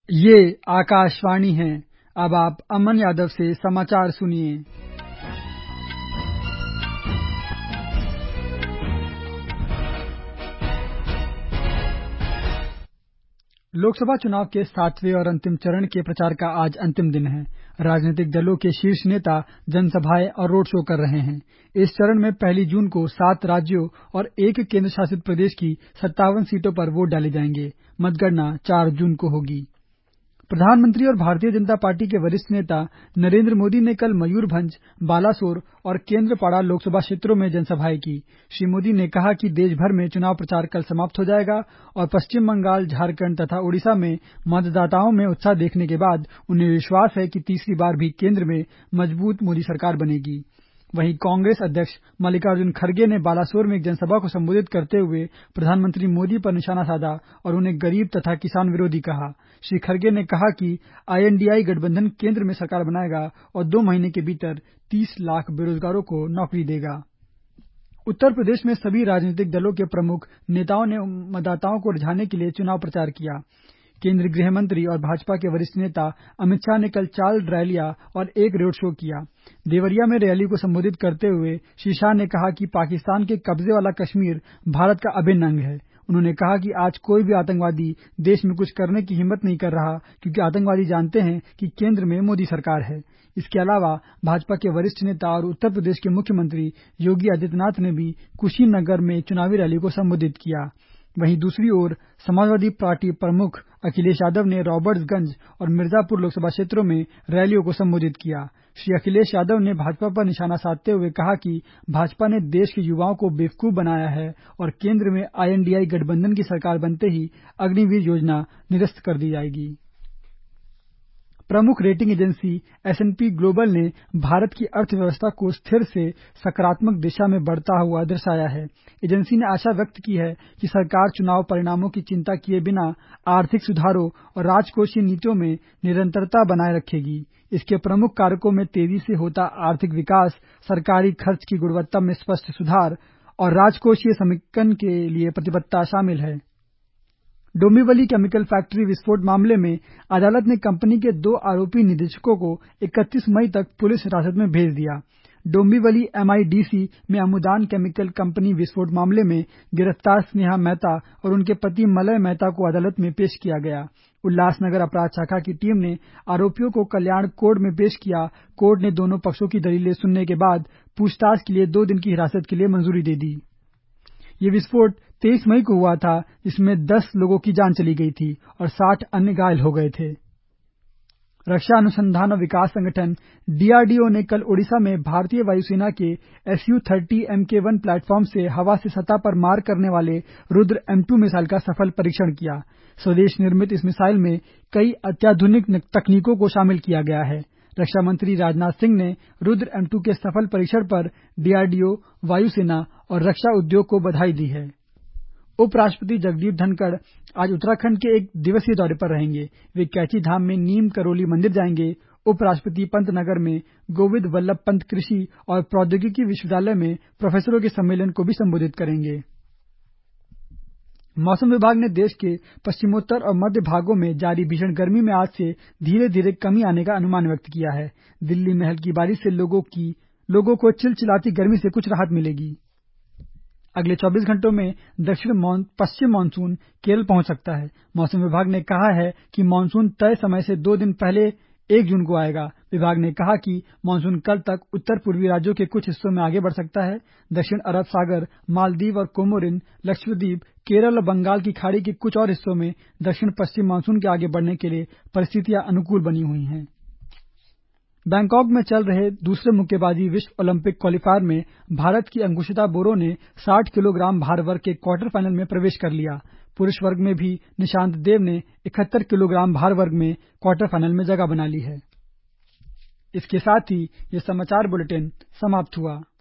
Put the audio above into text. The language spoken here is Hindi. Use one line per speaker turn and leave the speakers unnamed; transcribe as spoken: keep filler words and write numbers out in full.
ये आकाशवाणी है। अब आप अमन यादव से समाचार सुनिए। लोकसभा चुनाव के सातवें और अंतिम चरण के प्रचार का आज अंतिम दिन है। राजनीतिक दलों के शीर्ष नेता जनसभाएं और रोड शो कर रहे हैं। इस चरण में पहली जून को सात राज्यों और एक केंद्र शासित प्रदेश की सत्तावन सीटों पर वोट डाले जाएंगे। मतगणना चार जून को होगी। प्रधानमंत्री और भारतीय जनता पार्टी के वरिष्ठ नेता नरेंद्र मोदी ने कल मयूरभंज, बालासोर और केंद्रपाड़ा लोकसभा क्षेत्रों में जनसभाएं की। श्री मोदी ने कहा कि देश भर में चुनाव प्रचार कल समाप्त हो जाएगा और पश्चिम बंगाल, झारखंड तथा ओडिशा में मतदाताओं में उत्साह देखने के बाद उन्हें विश्वास है कि तीसरी बार भी केंद्र में मजबूत मोदी सरकार बनेगी। वहीं कांग्रेस अध्यक्ष मल्लिकार्जुन खड़गे ने बालासोर में एक जनसभा को संबोधित करते हुए प्रधानमंत्री मोदी पर निशाना साधा और उन्हें गरीब तथा किसान विरोधी कहा। श्री खड़गे ने कहा कि आईएनडीआई गठबंधन केंद्र में सरकार बनाएगा और दो महीने के भीतर तीस लाख बेरोजगारों को नौकरी देगा। उत्तर प्रदेश में सभी राजनीतिक दलों के प्रमुख नेताओं ने मतदाताओं को रिझाने के लिए चुनाव प्रचार किया। केंद्रीय गृह मंत्री और भाजपा के वरिष्ठ नेता अमित शाह ने कल चार रैलियां और एक रोड शो किया। देवरिया में रैली को संबोधित करते हुए श्री शाह ने कहा कि पाकिस्तान के कब्जे वाला कश्मीर भारत का अभिन्न अंग है। उन्होंने कहा कि आज कोई भी आतंकवादी देश में कुछ करने की हिम्मत नहीं कर रहा, क्योंकि आतंकवादी जानते हैं कि केंद्र में मोदी सरकार है। इसके अलावा भाजपा के वरिष्ठ नेता और उत्तर प्रदेश के मुख्यमंत्री योगी आदित्यनाथ ने भी कुशीनगर में चुनावी रैली को संबोधित किया। वहीं दूसरी ओर समाजवादी पार्टी प्रमुख अखिलेश यादव ने रॉबर्ट्सगंज और मिर्जापुर लोकसभा क्षेत्रों में रैलियों को संबोधित किया। श्री अखिलेश यादव ने भाजपा पर निशाना साधते हुए कहा कि भाजपा ने देश के युवाओं को बेवकूफ बनाया है और केंद्र में आईएनडीआई गठबंधन की सरकार बनते ही अग्निवीर योजना निरस्त कर दी जाएगी। प्रमुख rating agency S and P global ने भारत की अर्थव्यवस्था को स्थिर से सकारात्मक दिशा में बढ़ता हुआ दर्शाया है। एजेंसी ने आशा व्यक्त की है कि सरकार चुनाव परिणामों की चिंता किए बिना आर्थिक सुधारों और राजकोषीय नीतियों में निरंतरता बनाए रखेगी। इसके प्रमुख कारकों में तेजी से होता आर्थिक विकास, सरकारी खर्च की गुणवत्ता में स्पष्ट सुधार और राजकोषीय समेकन के लिए प्रतिबद्धता शामिल है। डोंबिवली केमिकल फैक्ट्री विस्फोट मामले में अदालत ने कंपनी के दो आरोपी निदेशकों को इकतीस मई तक पुलिस हिरासत में भेज दिया। डोंबिवली एमआईडीसी में अमुदान केमिकल कंपनी विस्फोट मामले में गिरफ्तार स्नेहा मेहता और उनके पति मलय मेहता को अदालत में पेश किया गया। उल्लासनगर अपराध शाखा की टीम ने आरोपियों को कल्याण कोर्ट में पेश किया। कोर्ट ने दोनों पक्षों की दलीलें सुनने के बाद पूछताछ के लिए दो दिन की हिरासत के लिए मंजूरी दे दी। ये विस्फोट तेईस मई को हुआ था, जिसमें दस लोगों की जान चली गई थी और साठ अन्य घायल हो गए थे। रक्षा अनुसंधान और विकास संगठन डीआरडीओ ने कल ओडिशा में भारतीय वायुसेना के SU thirty M K one platform से हवा से सतह पर मार करने वाले रुद्र एम टू मिसाइल का सफल परीक्षण किया। स्वदेश निर्मित इस मिसाइल में कई अत्याधुनिक तकनीकों को शामिल किया गया है। रक्षा मंत्री राजनाथ सिंह ने रुद्र एम टू के सफल परीक्षण पर डीआरडीओ, वायुसेना और रक्षा उद्योग को बधाई दी है। उपराष्ट्रपति जगदीप धनखड़ आज उत्तराखंड के एक दिवसीय दौरे पर रहेंगे। वे कैची धाम में नीम करोली मंदिर जाएंगे। उपराष्ट्रपति पंतनगर में गोविंद वल्लभ पंत कृषि और प्रौद्योगिकी विश्वविद्यालय में प्रोफेसरों के सम्मेलन को भी संबोधित करेंगे। मौसम विभाग ने देश के पश्चिमोत्तर और मध्य भागों में जारी भीषण गर्मी में आज से धीरे धीरे कमी आने का अनुमान व्यक्त किया है। दिल्ली में हल्की बारिश से लोगों की लोगों को चिलचिलाती गर्मी से कुछ राहत मिलेगी। अगले चौबीस घंटों में दक्षिण पश्चिम मानसून केरल पहुंच सकता है। मौसम विभाग ने कहा है कि मानसून तय समय से दो दिन पहले एक जून को आएगा। विभाग ने कहा कि मानसून कल तक उत्तर पूर्वी राज्यों के कुछ हिस्सों में आगे बढ़ सकता है। दक्षिण अरब सागर, मालदीव और कोमोरिन, लक्षद्वीप, केरल और बंगाल की खाड़ी के कुछ और हिस्सों में दक्षिण पश्चिम मानसून के आगे बढ़ने के लिए परिस्थितियां अनुकूल बनी हुई हैं। बैंकॉक में चल रहे दूसरे मुक्केबाजी विश्व ओलंपिक क्वालीफायर में भारत की अंकुशिता बोरो ने साठ किलोग्राम भार वर्ग के क्वार्टर फाइनल में प्रवेश कर लिया। पुरुष वर्ग में भी निशांत देव ने इकहत्तर किलोग्राम भार वर्ग में क्वार्टर फाइनल में जगह बना ली है। इसके साथ ही ये समाचार बुलेटिन समाप्त हुआ।